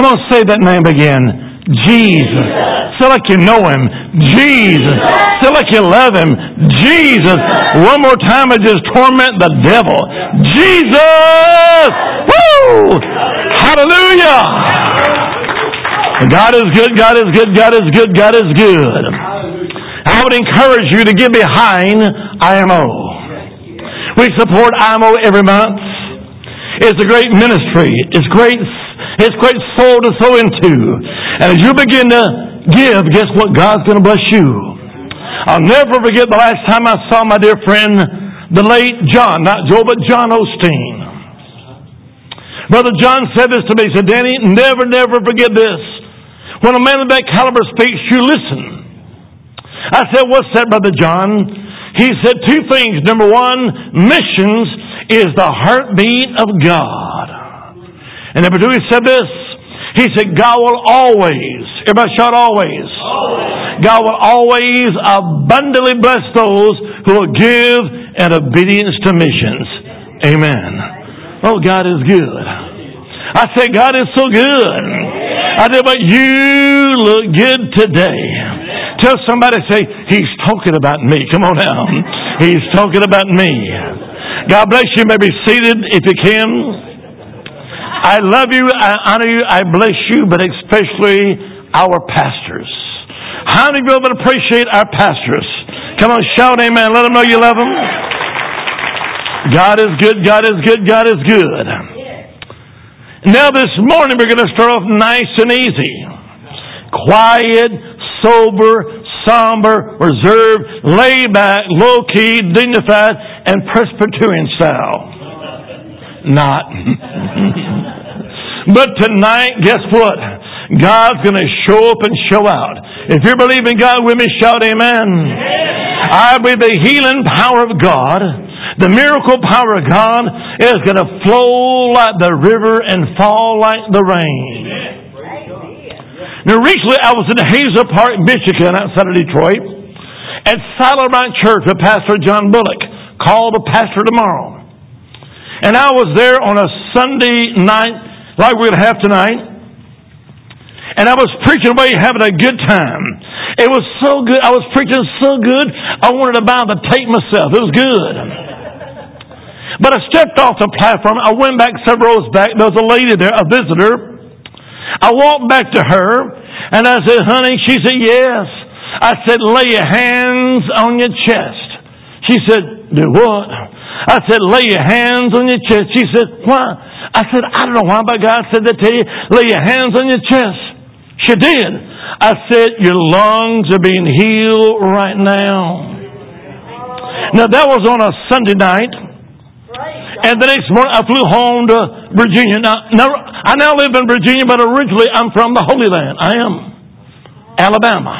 Come on, say that name again. Jesus. Say like you know Him. Jesus. Say like you love Him. Jesus. One more time and just torment the devil. Jesus. Woo! Hallelujah. God is good. God is good. God is good. God is good. I would encourage you to get behind IMO. We support IMO every month. It's a great ministry. It's great soul to sow into. And as you begin to give, guess what? God's going to bless you. I'll never forget the last time I saw my dear friend, the late John, not Joe, but John Osteen. Brother John said this to me. He said, Danny, never forget this. When a man of that caliber speaks, you listen. I said, what's that, Brother John? He said two things. Number one, missions is the heartbeat of God. And number two, he said this. He said, God will always, everybody shout always. God will always abundantly bless those who will give in obedience to missions. Amen. Oh, God is good. I said, God is so good. I said, but you look good today. Tell somebody, say, He's talking about me. Come on now. He's talking about me. God bless you. You may be seated if you can. I love you, I honor you, I bless you, but especially our pastors. How many of you will appreciate our pastors? Come on, shout amen. Let them know you love them. God is good, God is good, God is good. Now this morning we're going to start off nice and easy. Quiet, sober, somber, reserved, laid back, low-key, dignified, and Presbyterian style. Not. But tonight, guess what? God's going to show up and show out. If you're believing God with me, shout amen. I believe the healing power of God, the miracle power of God is going to flow like the river and fall like the rain. Now recently I was in Hazel Park, Michigan, outside of Detroit, at Silent Rock Church with Pastor John Bullock, called the Pastor Tomorrow. And I was there on a Sunday night, like we're going to have tonight. And I was preaching away, having a good time. It was so good. I was preaching so good, I wanted to buy the tape myself. It was good. But I stepped off the platform. I went back several rows back. There was a lady there, a visitor. I walked back to her, and I said, honey, she said, yes. I said, lay your hands on your chest. She said, do what? I said, lay your hands on your chest. She said, why? I said, I don't know why, but God said that to you. Lay your hands on your chest. She did. I said, your lungs are being healed right now. Now, that was on a Sunday night. And the next morning, I flew home to Virginia. Now, I now live in Virginia, but originally I'm from the Holy Land. I am. Alabama.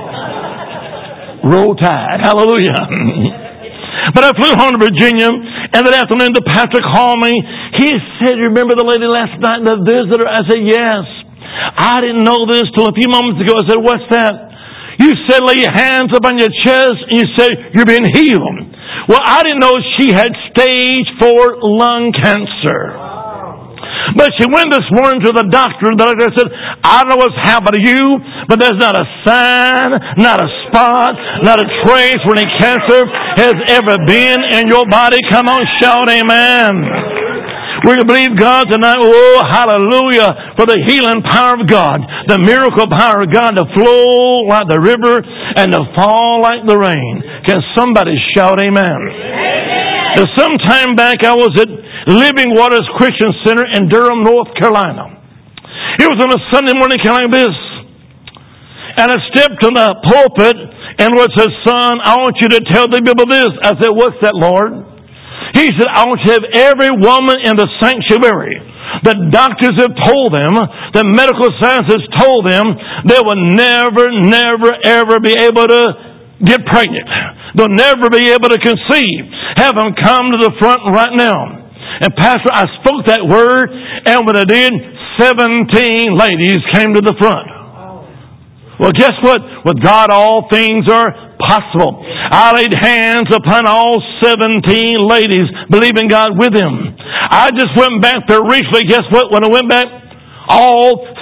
Roll Tide. Hallelujah. But I flew home to Virginia, and that afternoon the pastor called me. He said, you remember the lady last night, the visitor? I said, yes. I didn't know this till a few moments ago. I said, what's that? You said, lay your hands up on your chest, and you said, you're being healed. Well, I didn't know she had stage 4 lung cancer. But she went this morning to the doctor. The doctor said, I don't know what's happened to you, but there's not a sign, not a spot, not a trace where any cancer has ever been in your body. Come on, shout amen. We're going to believe God tonight. Oh, hallelujah, for the healing power of God, the miracle power of God to flow like the river and to fall like the rain. Can somebody shout amen? Now, some time back, I was at Living Waters Christian Center in Durham, North Carolina. It was on a Sunday morning kind of like this. And I stepped to the pulpit and was said, son, I want you to tell the people this. I said, what's that, Lord? He said, I want you to have every woman in the sanctuary. The doctors have told them, the medical science has told them, they will never, ever be able to get pregnant. They'll never be able to conceive. Have them come to the front right now. And Pastor, I spoke that word, and when I did, 17 ladies came to the front. Well, guess what? With God, all things are possible. I laid hands upon all 17 ladies, believing God with them. I just went back there recently. Guess what? When I went back, all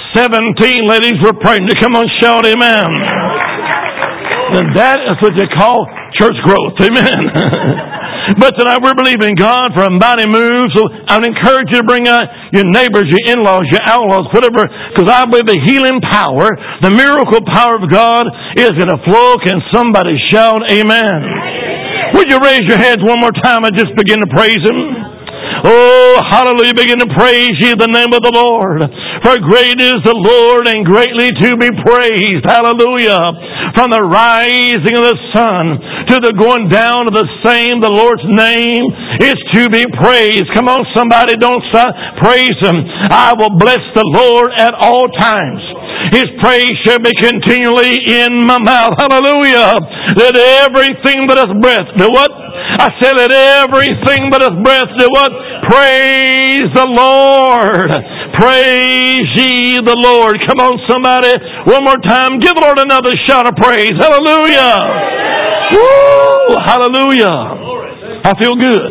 17 ladies were pregnant. Come on, shout amen. And that is what you call church growth. Amen. But tonight we're believing God for a mighty move. So I would encourage you to bring out your neighbors, your in-laws, your outlaws, whatever, because I believe the healing power, the miracle power of God is going to flow. Can somebody shout amen? Would you raise your heads one more time and just begin to praise Him? Oh, hallelujah, begin to praise ye the name of the Lord. For great is the Lord and greatly to be praised. Hallelujah. From the rising of the sun to the going down of the same, the Lord's name is to be praised. Come on, somebody, don't stop. Praise Him. I will bless the Lord at all times. His praise shall be continually in my mouth. Hallelujah. Let everything but us breath do what? I said, let everything but us breath do what? Praise the Lord. Praise ye the Lord. Come on, somebody. One more time. Give the Lord another shout of praise. Hallelujah. Woo! Hallelujah. I feel good.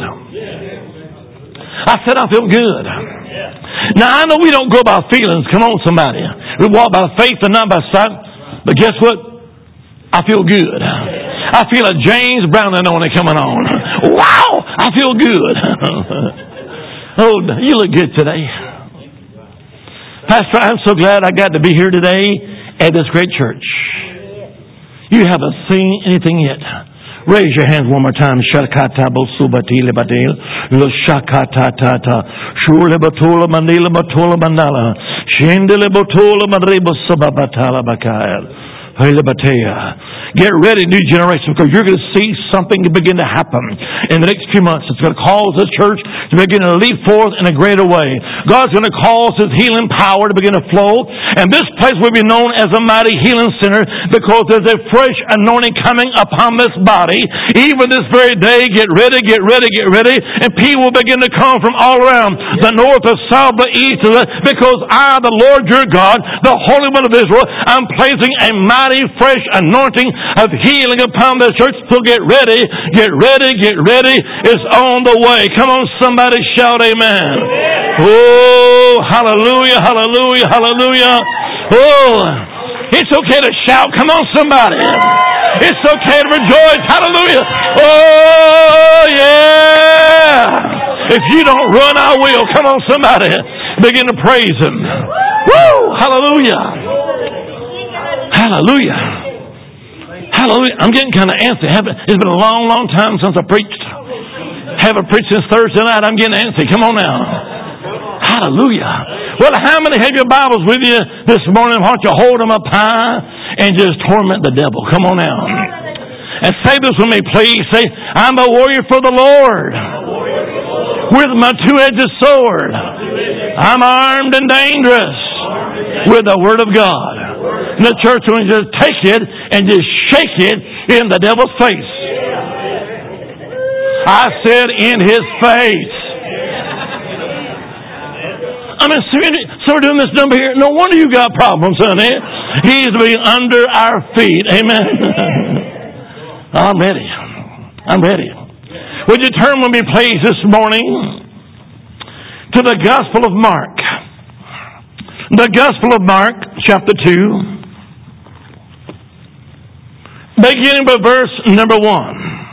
I said I feel good. Now, I know we don't go by feelings. Come on, somebody. We walk by faith and not by sight. But guess what? I feel good. I feel a James Brown anointing coming on. Wow! I feel good. Oh, you look good today. Pastor, I'm so glad I got to be here today at this great church. You haven't seen anything yet. Raise your hands one more time. Shakata bosubatile batil. Lo shakata. Shule batula manila batula mandala. Shindele batula madribo sababatala bakaya. Get ready, new generation, because you're going to see something begin to happen in the next few months. It's going to cause this church to begin to leap forth in a greater way. God's going to cause His healing power to begin to flow, and this place will be known as a mighty healing center because there's a fresh anointing coming upon this body. Even this very day, get ready, and people will begin to come from all around, the north, the south, the east, because I, the Lord your God, the Holy One of Israel, I'm placing a mighty fresh anointing of healing upon the church. So get ready. It's on the way. Come on, somebody shout amen. Oh, hallelujah. Oh, it's okay to shout. Come on, somebody. It's okay to rejoice. Hallelujah. Oh, yeah. If you don't run, I will. Come on, somebody. Begin to praise Him. Woo! Hallelujah. I'm getting kind of antsy. It's been a long time since I preached. Haven't preached since Thursday night. I'm getting antsy. Come on now. Hallelujah. Well, how many have your Bibles with you this morning? Why don't you hold them up high and just torment the devil? Come on now. And say this with me, please. Say, I'm a warrior for the Lord. With my two-edged sword. I'm armed and dangerous with the Word of God. And the church will just take it and just shake it in the devil's face. I said in his face. I mean, so we're doing this number here. No wonder you got problems, honey. He's to be under our feet. Amen. I'm ready. Would you turn with me, please, this morning to the Gospel of Mark. The Gospel of Mark, chapter 2. Beginning with verse number 1.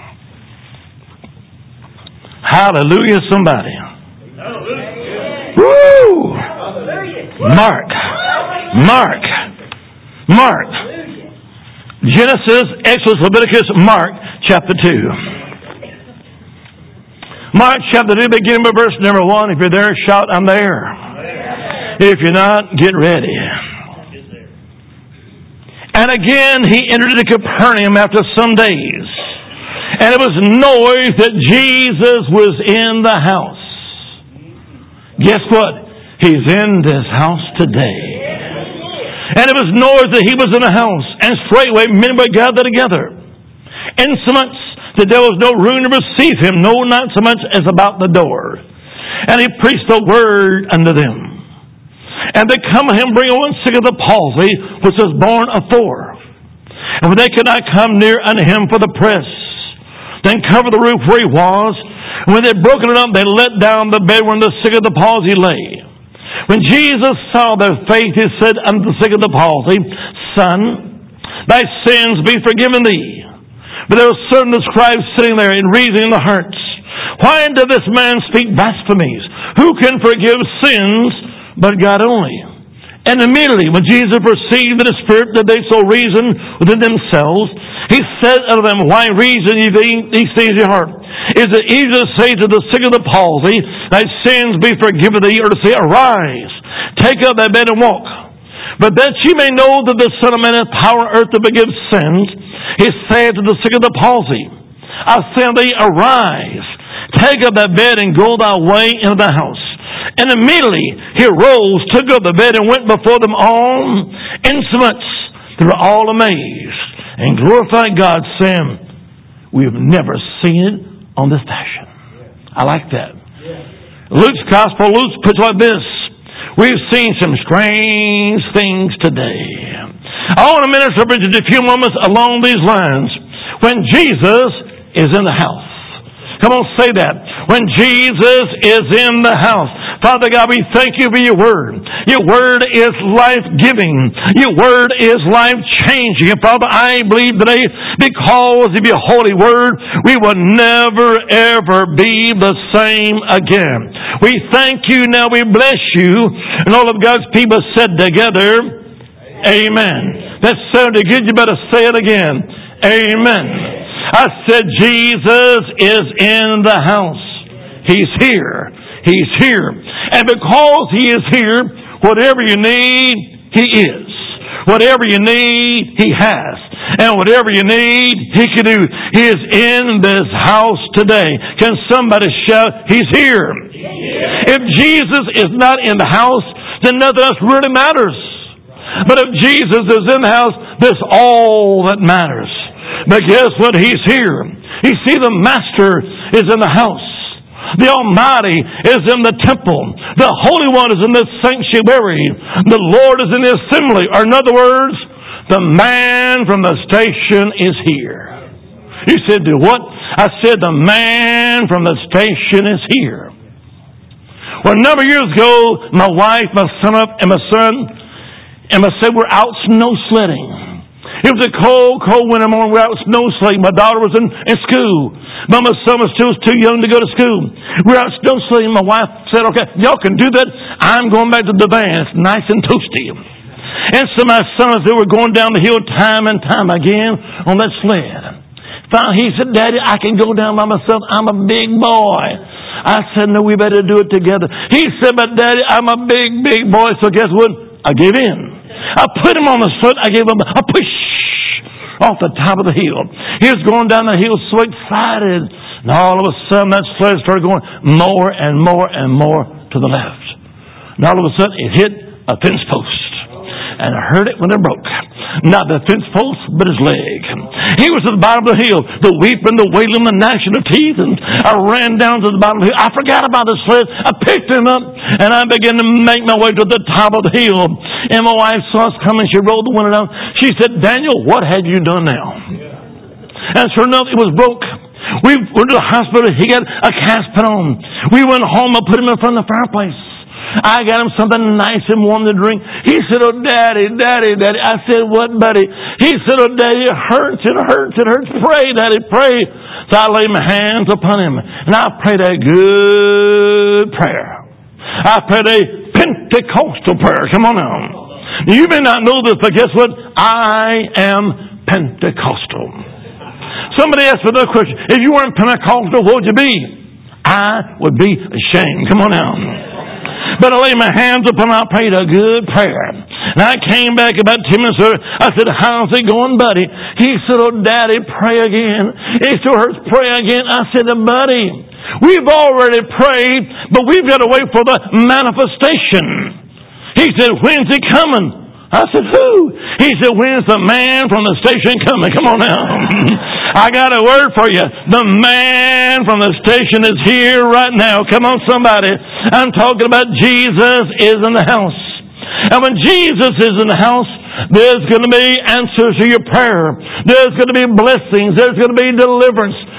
Hallelujah, somebody. Hallelujah. Woo! Mark. Genesis, Exodus, Leviticus, Mark, chapter 2. Mark, chapter 2, beginning with verse number 1. If you're there, shout, I'm there. If you're not, get ready. And again he entered into Capernaum after some days. And it was noised that Jesus was in the house. Guess what? He's in this house today. And it was noised that He was in the house. And straightway men were gathered together, insomuch that there was no room to receive Him, no, not so much as about the door. And He preached the word unto them. And they come to Him, bringing one sick of the palsy, which was born afore. And when they could not come near unto Him for the press, then covered the roof where He was. And when they had broken it up, they let down the bed wherein the sick of the palsy lay. When Jesus saw their faith, he said unto the sick of the palsy, Son, thy sins be forgiven thee. But there were certain of the scribes sitting there and reasoning in the hearts, Why doth this man speak blasphemies? Who can forgive sins but God only? And immediately when Jesus perceived in the Spirit that they so reasoned within themselves, he said unto them, Why reason ye these things in your heart? Is it easy to say to the sick of the palsy, Thy sins be forgiven thee, or to say, Arise, take up thy bed and walk? But that ye may know that the Son of Man hath power on earth to forgive sins, he said to the sick of the palsy, I say unto thee, Arise, take up thy bed and go thy way into the house. And immediately he arose, took up the bed, and went before them all, insomuch they were all amazed, and glorified God, saying, We have never seen it on this fashion. I like that. Luke's Gospel, Luke puts it like this. We've seen some strange things today. I want to minister for just a few moments along these lines. When Jesus is in the house. Come on, say that. When Jesus is in the house. Father God, we thank you for your word. Your word is life-giving. Your word is life-changing. And Father, I believe today, because of your holy word, we will never, ever be the same again. We thank you now. We bless you. And all of God's people said together, Amen. That sounded good. You better say it again. Amen. I said, Jesus is in the house. He's here. He's here. And because He is here, whatever you need, He is. Whatever you need, He has. And whatever you need, He can do. He is in this house today. Can somebody shout, He's here? If Jesus is not in the house, then nothing else really matters. But if Jesus is in the house, that's all that matters. But guess what? He's here. You see, the Master is in the house. The Almighty is in the temple. The Holy One is in the sanctuary. The Lord is in the assembly. Or in other words, the man from the station is here. You said, do what? I said, the man from the station is here. Well, a number of years ago, my wife, my son, were out snow sledding. It was a cold, cold winter morning. We were out snow sledding. My daughter was in school. But my son was still too young to go to school. We were out snow sledding. My wife said, okay, y'all can do that. I'm going back to the van. It's nice and toasty. And so my son, as they were going down the hill time and time again on that sled, finally he said, Daddy, I can go down by myself. I'm a big boy. I said, no, we better do it together. He said, but Daddy, I'm a big, big boy. So guess what? I gave in. I put him on the sled. I gave him a push off the top of the hill. He was going down the hill so excited. And all of a sudden that sled started going more and more and more to the left. And all of a sudden it hit a fence post. And I heard it when it broke. Not the fence post, but his leg. He was at the bottom of the hill, the weeping, the wailing, the gnashing of teeth. And I ran down to the bottom of the hill. I forgot about the sled. I picked him up, and I began to make my way to the top of the hill. And my wife saw us coming. She rolled the window down. She said, Daniel, what have you done now? And sure enough, it was broke. We went to the hospital. He got a cast put on. We went home. I put him in front of the fireplace. I got him something nice and warm to drink. He said, oh, Daddy, Daddy, Daddy. I said, what, buddy? He said, oh, Daddy, it hurts, it hurts, it hurts. Pray, Daddy, pray. So I laid my hands upon him, and I prayed a good prayer. I prayed a Pentecostal prayer. Come on now. You may not know this, but guess what? I am Pentecostal. Somebody asked me another question. If you weren't Pentecostal, what would you be? I would be ashamed. Come on now. But I laid my hands upon him. I prayed a good prayer. And I came back about 10 minutes later. I said, how's it going, buddy? He said, oh, Daddy, pray again. It still hurts. Pray again. I said, buddy, we've already prayed, but we've got to wait for the manifestation. He said, when's it coming? I said, who? He said, when's the man from the station coming? Come on now. I got a word for you. The man from the station is here right now. Come on, somebody. I'm talking about Jesus is in the house. And when Jesus is in the house, there's going to be answers to your prayer. There's going to be blessings. There's going to be deliverance.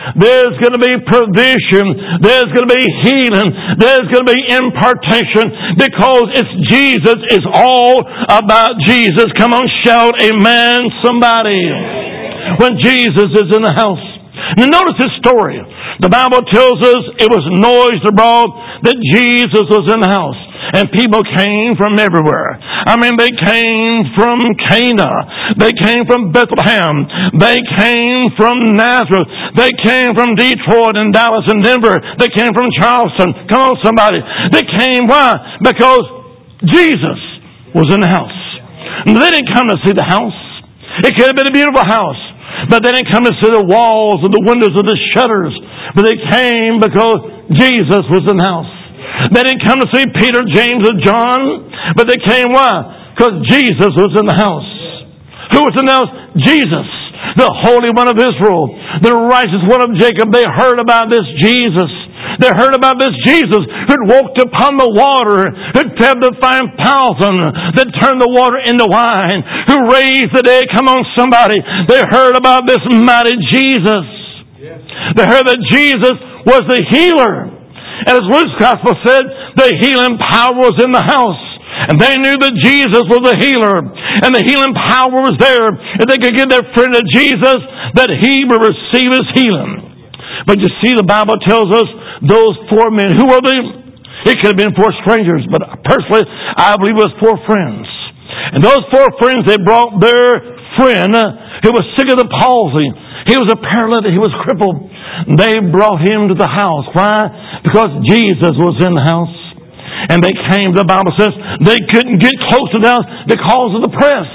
There's going to be provision. There's going to be healing. There's going to be impartation, because it's Jesus. It's all about Jesus. Come on, shout amen, somebody. When Jesus is in the house. Now notice this story. The Bible tells us it was noised abroad that Jesus was in the house. And people came from everywhere. I mean, they came from Cana. They came from Bethlehem. They came from Nazareth. They came from Detroit and Dallas and Denver. They came from Charleston. Come on, somebody. They came, why? Because Jesus was in the house. They didn't come to see the house. It could have been a beautiful house, but they didn't come to see the walls or the windows or the shutters. But they came because Jesus was in the house. They didn't come to see Peter, James, or John, but they came, why? Because Jesus was in the house. Who was in the house? Jesus, the Holy One of Israel, the righteous one of Jacob. They heard about this Jesus. They heard about this Jesus who'd walked upon the water, who'd fed the 5,000, that turned the water into wine, who raised the dead. Come on, somebody. They heard about this mighty Jesus. They heard that Jesus was the healer. And as Luke's Gospel said, the healing power was in the house. And they knew that Jesus was a healer. And the healing power was there. If they could get their friend to Jesus, that he would receive his healing. But you see, the Bible tells us those 4 men, who were they? It could have been 4 strangers, but personally, I believe it was 4 friends. And those 4 friends, they brought their friend who was sick of the palsy. He was a paralytic. He was crippled. They brought him to the house. Why? Because Jesus was in the house. And they came, the Bible says, they couldn't get close to the house because of the press.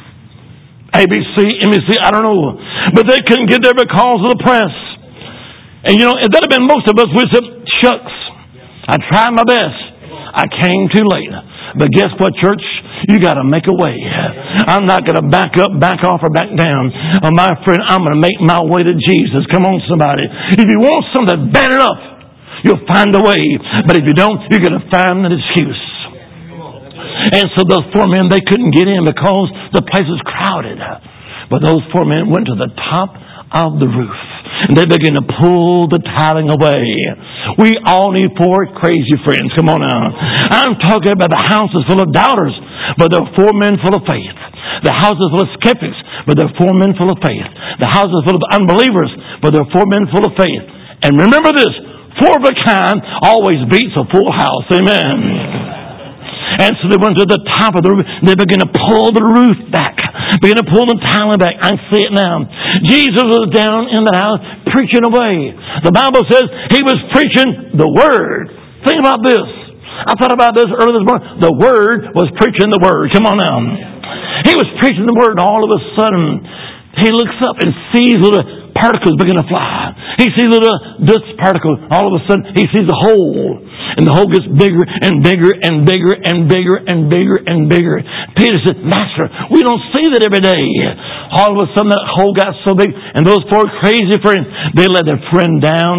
ABC, NBC, I don't know. But they couldn't get there because of the press. And you know, if that had been most of us, we'd say, shucks, I tried my best. I came too late. But guess what, church? You got to make a way. I'm not going to back up, back off, or back down. My friend, I'm going to make my way to Jesus. Come on, somebody. If you want something bad enough, you'll find a way. But if you don't, you're going to find an excuse. And so those 4 men, they couldn't get in because the place was crowded. But those 4 men went to the top of the roof. And they began to pull the tiling away. We all need 4 crazy friends. Come on now. I'm talking about the house is full of doubters, but there are 4 men full of faith. The house is full of skeptics, but there are 4 men full of faith. The house is full of unbelievers, but there are 4 men full of faith. And remember this, 4 of a kind always beats a full house. Amen. And so they went to the top of the roof. They began to pull the roof back. Began to pull the tiling back. I see it now. Jesus was down in the house preaching away. The Bible says he was preaching the Word. Think about this. I thought about this earlier this morning. The Word was preaching the Word. Come on now. He was preaching the Word, and all of a sudden he looks up and sees little particles begin to fly. He sees little dust particles. All of a sudden he sees the hole. And the hole gets bigger and bigger and bigger and bigger and bigger and bigger. Peter said, Master, we don't see that every day. All of a sudden that hole got so big. And those 4 crazy friends, they let their friend down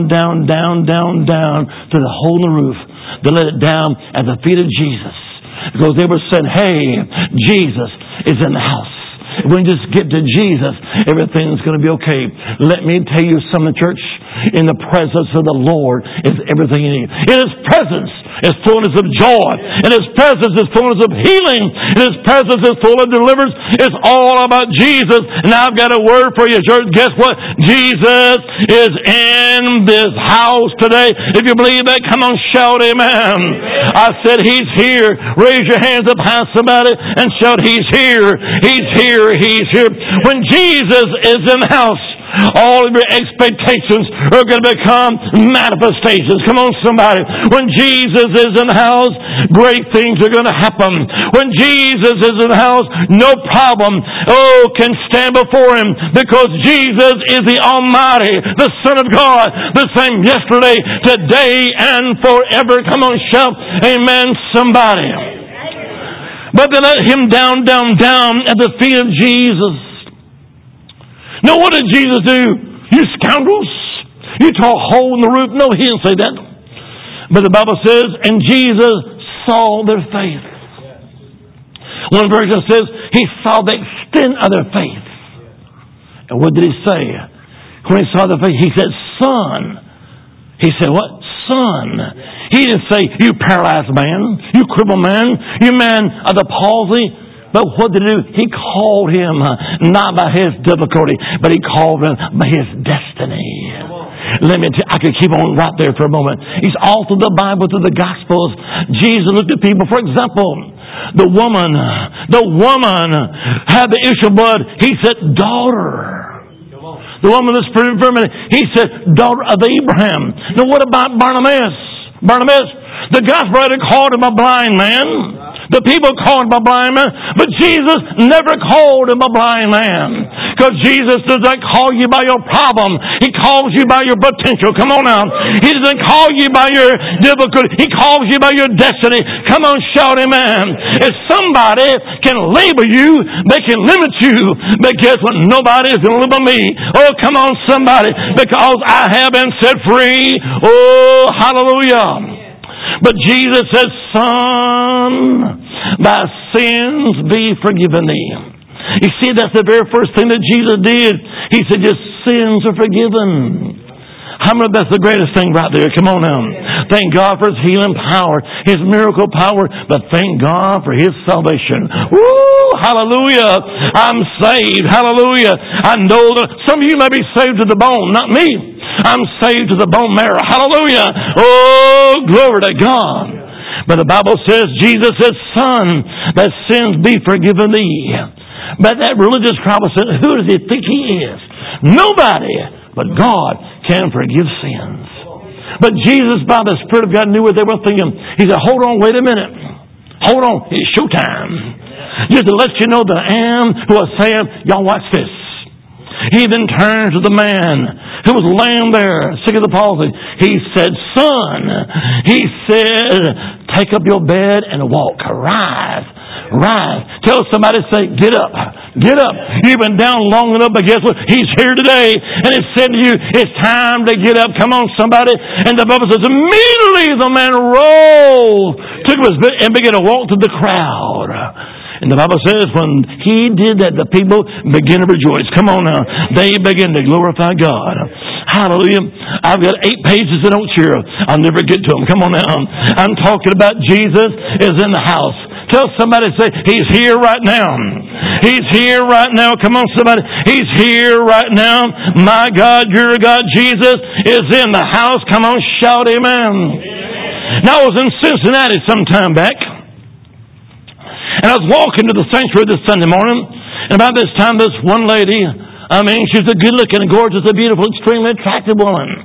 to the hole in the roof. They let it down at the feet of Jesus. Because they were saying, hey, Jesus is in the house. If we just get to Jesus, everything's going to be okay. Let me tell you something, church. In the presence of the Lord is everything you need. In His presence is fullness of joy. In His presence is fullness of healing. In His presence is full of deliverance. It's all about Jesus. And I've got a word for you, church. Guess what? Jesus is in this house today. If you believe that, come on, shout amen. I said He's here. Raise your hands up high, somebody, and shout, He's here. He's here. He's here. When Jesus is in the house, all of your expectations are going to become manifestations. Come on, somebody. When Jesus is in the house, great things are going to happen. When Jesus is in the house, no problem, can stand before Him, because Jesus is the Almighty, the Son of God, the same yesterday, today, and forever. Come on, shout amen, somebody. But they let Him down at the feet of Jesus. Now, what did Jesus do? You scoundrels! You tore a hole in the roof. No, He didn't say that. But the Bible says, and Jesus saw their faith. One version says, He saw the extent of their faith. And what did He say? When He saw their faith, He said, son. He said, what? Son. He didn't say, you paralyzed man, you crippled man, you man of the palsy. But what did he do? He called him not by his difficulty, but he called him by his destiny. Let me I could keep on right there for a moment. He's all through the Bible, through the Gospels. Jesus looked at people. For example, the woman had the issue of blood. He said, daughter. The woman with the spirit of infirmity, he said, daughter of Abraham. Now what about Barnabas? The gospel writer called him a blind man. The people called him a blind man. But Jesus never called him a blind man. Because Jesus does not call you by your problem. He calls you by your potential. Come on now. He doesn't call you by your difficulty. He calls you by your destiny. Come on, shout amen. If somebody can label you, they can limit you. But guess what? Nobody is going to limit me. Oh, come on, somebody. Because I have been set free. Oh, hallelujah. But Jesus said, son, thy sins be forgiven thee. You see, that's the very first thing that Jesus did. He said, your sins are forgiven. How many? That's the greatest thing right there. Come on now. Thank God for His healing power, His miracle power, but thank God for His salvation. Woo! Hallelujah! I'm saved. Hallelujah! I know that some of you may be saved to the bone, not me. I'm saved to the bone marrow. Hallelujah! Oh, glory to God! But the Bible says, Jesus says, son, that sins be forgiven thee. But that religious crowd said, who does he think he is? Nobody but God can forgive sins. But Jesus, by the Spirit of God, knew what they were thinking. He said, hold on, wait a minute. Hold on, it's showtime. Just to let you know that I am who I say I am. Y'all watch this. He then turned to the man who was laying there, sick of the palsy. He said, son, he said, take up your bed and walk. Rise. Tell somebody, say, get up. Get up. You've been down long enough, but guess what? He's here today. And it said to you, it's time to get up. Come on, somebody. And the Bible says, immediately the man rose, took his bed and began to walk through the crowd. And the Bible says when he did that, the people began to rejoice. Come on now. They began to glorify God. Hallelujah. I've got 8 pages of notes here. I'll never get to them. Come on now. I'm talking about Jesus is in the house. Tell somebody, say, He's here right now. He's here right now. Come on, somebody. He's here right now. My God, your God, Jesus is in the house. Come on, shout amen. Now, I was in Cincinnati some time back. And I was walking to the sanctuary this Sunday morning. And about this time, this one lady, she's a good-looking, gorgeous, a beautiful, extremely attractive woman.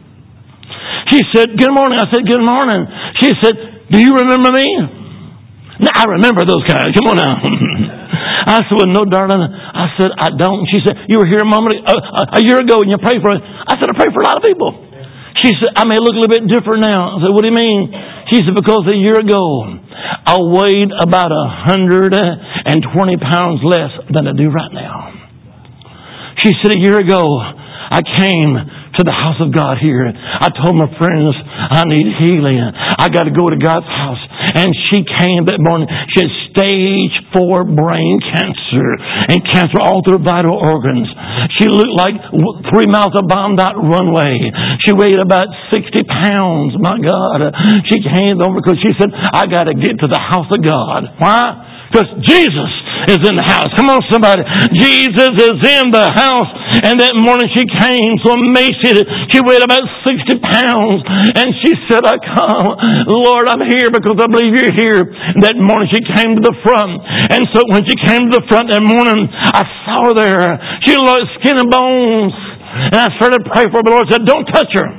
She said, good morning. I said, good morning. She said, do you remember me? Now, I remember those guys. Come on now. I said, well, no, darling. I said, I don't. She said, you were here a year ago and you prayed for us. I said, I pray for a lot of people. She said, I may look a little bit different now. I said, what do you mean? She said, because a year ago, I weighed about 120 pounds less than I do right now. She said, a year ago, I came to the house of God here. I told my friends, I need healing. I got to go to God's house. And she came that morning. She had stage 4 brain cancer and cancer all through her vital organs. She looked like 3 miles of bombed out runway. She weighed about 60 pounds. My God. She came over because she said, I got to get to the house of God. Why? Because Jesus is in the house. Come on, somebody. Jesus is in the house. And that morning she came so emaciated. She weighed about 60 pounds. And she said, I come. Lord, I'm here because I believe you're here. That morning she came to the front. And so when she came to the front that morning, I saw her there. She looked like skin and bones. And I started to pray for her. But the Lord said, don't touch her.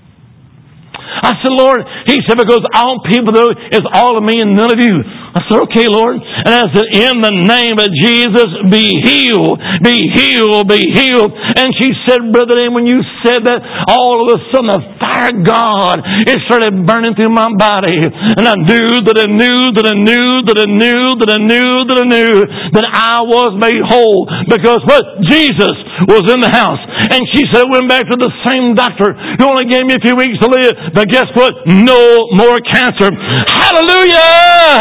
I said, Lord, He said, because all people do is all of me and none of you. I said, okay, Lord. And I said, in the name of Jesus, be healed, be healed, be healed. And she said, Brother Dan, when you said that, all of a sudden the fire of God, it started burning through my body. And I knew that I knew that I knew that I knew that I knew that I knew that I was made whole. Because what? Jesus was in the house. And she said, I went back to the same doctor who only gave me a few weeks to live. But guess what? No more cancer. Hallelujah!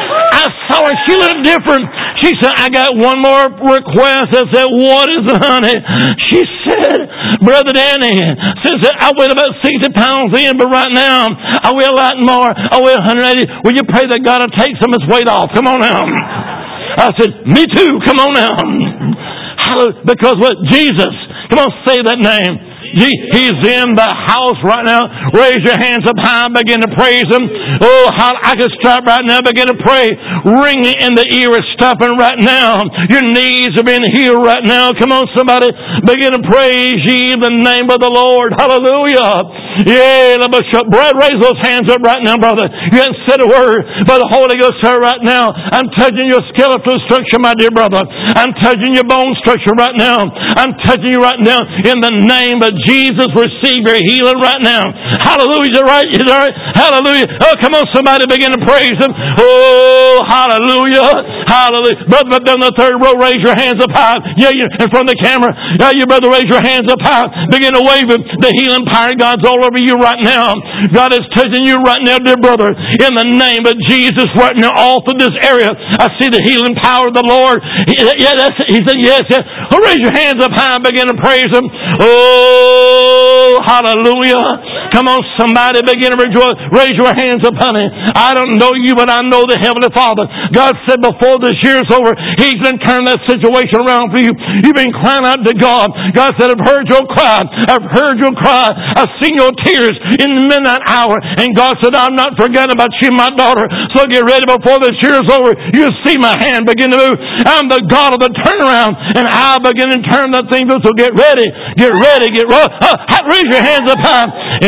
I saw her. She looked different. She said, I got one more request. I said, what is it, honey? She said, Brother Danny, since I weighed about 60 pounds in, but right now I weigh a lot more. I weigh 180. Will you pray that God will take some of this weight off? Come on now. I said, me too. Come on now. Hallelujah. Because what? Jesus. Come on, say that name. He's in the house right now. Raise your hands up high and begin to praise Him. Oh, how I can stop right now. Begin to pray. Ringing in the ear is stopping right now. Your knees are being healed right now. Come on, somebody. Begin to praise ye the name of the Lord. Hallelujah. Yeah, Brad, raise those hands up right now, brother. You haven't said a word, but the Holy Ghost here right now. I'm touching your skeletal structure, my dear brother. I'm touching your bone structure right now. I'm touching you right now in the name of Jesus. Receive your healing right now. Hallelujah. Right? Is that right? Hallelujah. Oh, come on, somebody begin to praise Him. Oh, hallelujah. Hallelujah. Brother, down the third row, raise your hands up high. Yeah, you in front of the camera. Yeah, you brother, raise your hands up high. Begin to wave it. The healing power of God's all over you right now. God is touching you right now, dear brother. In the name of Jesus, right now, all through this area, I see the healing power of the Lord. Yeah, that's it. He said, yes, yes. Oh, raise your hands up high and begin to praise Him. Oh, hallelujah. Come on, somebody begin to rejoice. Raise your hands up, honey. I don't know you, but I know the Heavenly Father. God said before this year's over, He's been turning that situation around for you. You've been crying out to God. God said, I've heard your cry. I've heard your cry. I've seen your tears in the midnight hour. And God said, I'm not forgetting about you, my daughter. So get ready before this year's over. You'll see my hand begin to move. I'm the God of the turnaround. And I'll begin to turn that thing. So get ready. Get ready. Get ready. Raise your hands up high.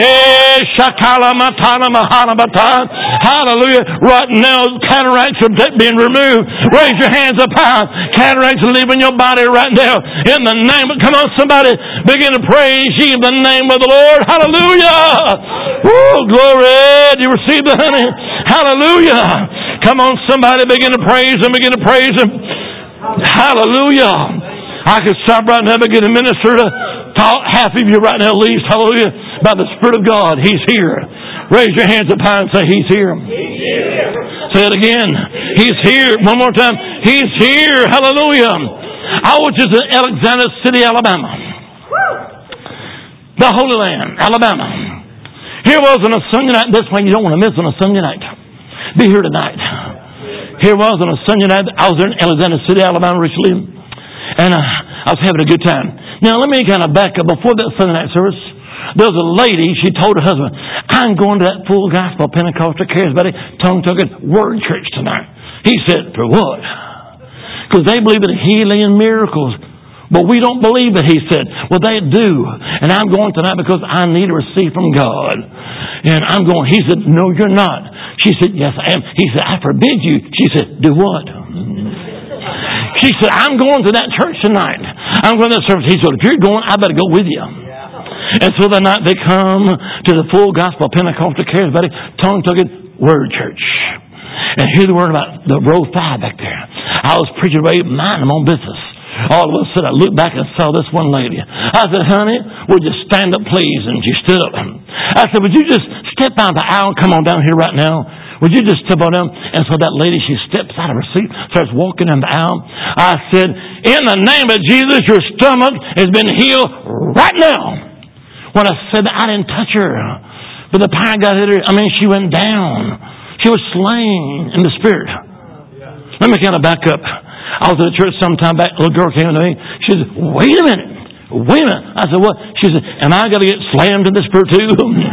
Hallelujah. Right now, cataracts are being removed. Raise your hands up high. Cataracts are leaving your body right now. In the name of, come on, somebody. Begin to praise ye in the name of the Lord. Hallelujah. Oh, glory. Do you receive that, honey? Hallelujah. Come on, somebody. Begin to praise Him. Begin to praise Him. Hallelujah. I could stop right now, begin to minister to half of you right now, at least. Hallelujah. By the Spirit of God, He's here. Raise your hands up high and say, He's here. He's here. Say it again. He's here. One more time. He's here. Hallelujah. I was just in Alexander City, Alabama. The Holy Land, Alabama. Here was on a Sunday night. This one you don't want to miss on a Sunday night. Be here tonight. Here was on a Sunday night. I was there in Alexander City, Alabama recently. And I was having a good time. Now, let me kind of back up. Before that Sunday night service, there was a lady, she told her husband, I'm going to that full gospel Pentecostal charismatic tongue-talking word church tonight. He said, for what? Because they believe in healing and miracles. But we don't believe it, he said. Well, they do. And I'm going tonight because I need to receive from God. And I'm going. He said, no, you're not. She said, yes, I am. He said, I forbid you. She said, do what? She said, I'm going to that church tonight. I'm going to that service. He said, if you're going, I better go with you. And so that night they come to the full gospel Pentecostal charismatic tongue-talking word church. And hear the word about the row 5 back there. I was preaching away, minding my own business. All of a sudden I looked back and saw this one lady. I said, honey, would you stand up please? And she stood up. I said, would you just step out the aisle and come on down here right now? Would you just step on down? And so that lady, she steps out of her seat, starts walking down the aisle. I said, in the name of Jesus, your stomach has been healed right now. When I said that, I didn't touch her. But the power got hit her. I mean, she went down. She was slain in the Spirit. Let me kind of back up. I was at a church some time back. A little girl came to me. She said, wait a minute. Wait a minute. I said, what? She said, am I going to get slammed in the Spirit too?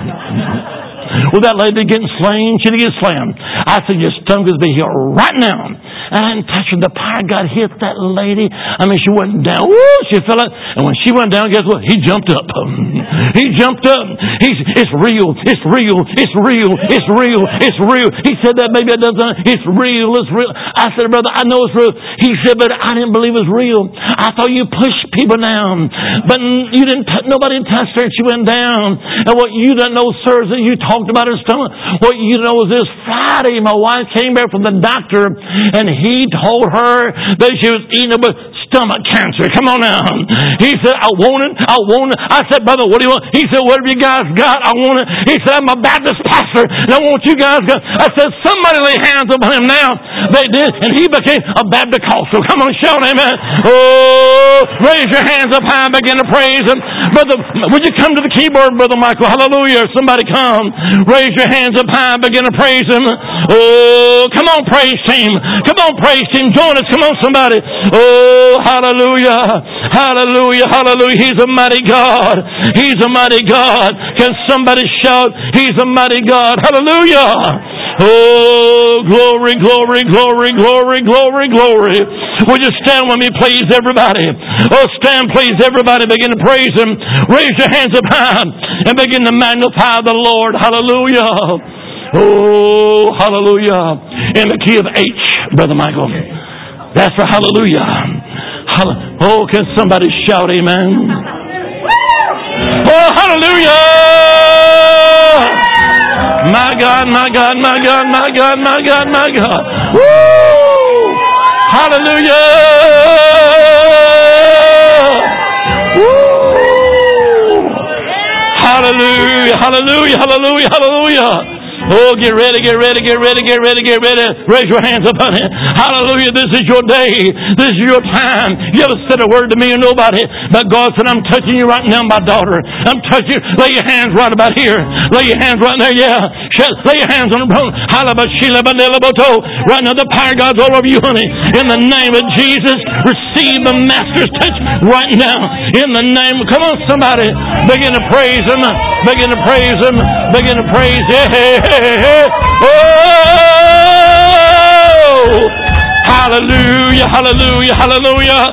Well, that lady getting slain, she didn't get slammed. I said, your stomach is being healed right now. And I didn't touch her. The power of God hit that lady. I mean, she went down. Woo! She fell out. And when she went down, guess what? He jumped up. He jumped up. It's real. It's real. It's real. It's real. It's real. He said that maybe it doesn't. It's real. It's real. I said, brother, I know it's real. He said, but I didn't believe it was real. I thought you pushed people down. But you didn't. Nobody touched her. She went down. And what you don't know, sir, is that you talked about her stomach. What you know is this Friday, my wife came back from the doctor, and he told her that she was eating with stomach cancer. Come on now. He said, I want it. I want it. I said, brother, what do you want? He said, whatever you guys got, I want it. He said, I'm a Baptist pastor, and I want you guys got. I said, somebody lay hands upon him now. They did, and he became a Baptist Costal. Come on, shout amen. Oh, raise your hands up high and begin to praise him. Brother, would you come to the keyboard, Brother Michael? Hallelujah. Somebody come. Raise your hands up high and begin to praise him. Oh, come on, praise team. Come on, praise team. Join us. Come on, somebody. Oh, hallelujah. Hallelujah. Hallelujah. He's a mighty God. He's a mighty God. Can somebody shout, He's a mighty God. Hallelujah. Oh, glory, glory, glory, glory, glory, glory. Would you stand with me, please, everybody? Oh, stand, please, everybody. Begin to praise him. Raise your hands up high and begin to magnify the Lord. Hallelujah. Oh, hallelujah. In the key of H, Brother Michael. That's for hallelujah. Oh, can somebody shout amen? Oh, hallelujah. My God, my God, my God, my God, my God, my God. Woo! Hallelujah. Woo! Hallelujah, hallelujah, hallelujah, hallelujah. Oh, get ready, get ready, get ready, get ready, get ready. Raise your hands up on it. Hallelujah. This is your day. This is your time. You ever said a word to me or nobody? But God said, I'm touching you right now, my daughter. I'm touching you. Lay your hands right about here. Lay your hands right there. Yeah. Lay your hands on the bone. Right now, the power of God's all over you, honey. In the name of Jesus, receive the Master's touch right now. In the name. Come on, somebody. Begin to praise him. Begin to praise him. Begin to praise him. Oh, hallelujah, hallelujah, hallelujah.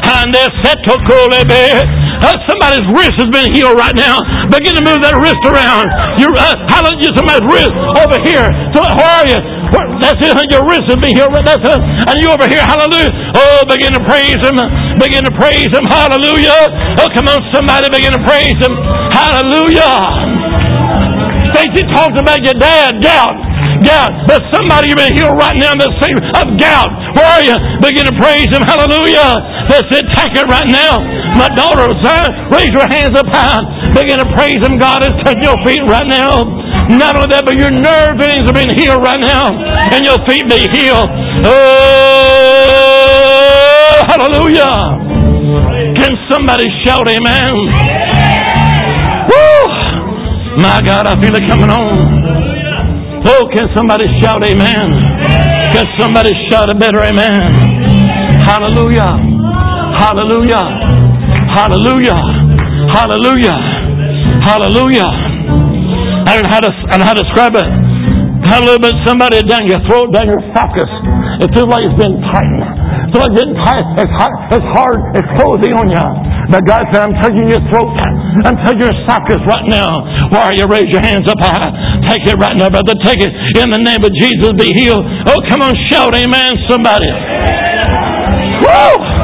Somebody's wrist has been healed right now. Begin to move that wrist around. Hallelujah, somebody's wrist over here. So, how are you? That's it. Your wrist has been healed. That's it. And you over here. Hallelujah. Oh, begin to praise him. Begin to praise him. Hallelujah. Oh, come on, somebody, begin to praise him. Hallelujah. Stacy talks about your dad, gout. But somebody you've been healed right now in the same of gout. Where are you? Begin to praise him. Hallelujah. That's it. Take it right now. My daughter, son, raise your hands up high. Begin to praise him. God is touching your feet right now. Not only that, but your nerve endings are being healed right now. And your feet be healed. Oh, hallelujah. Can somebody shout amen? Woo! My God, I feel it coming on. Oh, can somebody shout amen? Can somebody shout a better amen? Hallelujah. Hallelujah. Hallelujah. Hallelujah. Hallelujah. I don't know how to describe it. Hallelujah. Somebody down your throat, down your esophagus. It feels like it's been tightened. So it's getting tight. It's hard. It's closing on you. But God said, I'm touching your throat. I'm touching your esophagus right now. Why are you? Raise your hands up high. Take it right now, brother. Take it. In the name of Jesus, be healed. Oh, come on, shout amen, somebody. Woo!